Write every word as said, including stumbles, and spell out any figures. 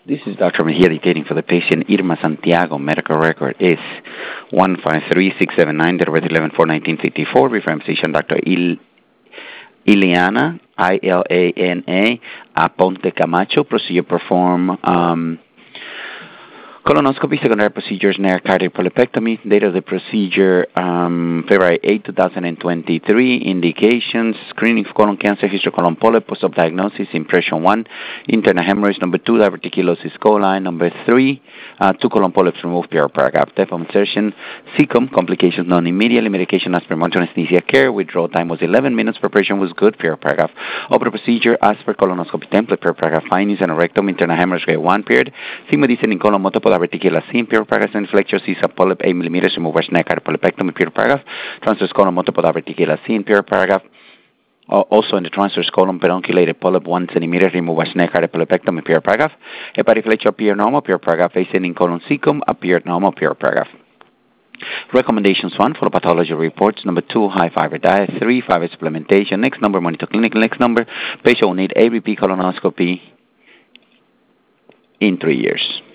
This is Doctor Mejia dictating for the patient. Irma Santiago. Medical record is one five three six seven nine, date of birth eleven four nineteen fifty-four. Reference physician Doctor Il Ileana, I L A N A, Aponte Camacho. Procedure perform um, colonoscopy, secondary procedures, near cardiac polypectomy. Date of the procedure, um, February eighth, two thousand twenty-three. Indications, screening for colon cancer, history colon polyp, post-op diagnosis, impression one, internal hemorrhoids, number two, diverticulosis coli, number three, uh, two colon polyps removed, pure paragraph, type of insertion, cecum, complications known immediately, medication as per monitoring anesthesia care, withdrawal time was eleven minutes, preparation was good, pure paragraph, open procedure as per colonoscopy template, pure paragraph, findings and rectum, internal hemorrhage grade one period, sigma descending colon multiple diverticular scene, pure paragraph, and flexure, cisa polyp, eight millimeters, remove neck, polypectomy, pure paragraph, transverse colon multiple diverticular scene, pure paragraph, also in the transverse colon pedunculated polyp one centimeter, remove neck, polypectomy, pure paragraph, hepatic flexure appeared normal, pure paragraph, ascending colon cecum appeared normal, pure paragraph. Recommendations: one, follow pathology reports. Number two, high fiber diet. Three, fiber supplementation. Next number, monitor clinic. Next number, patient will need A B P colonoscopy in three years.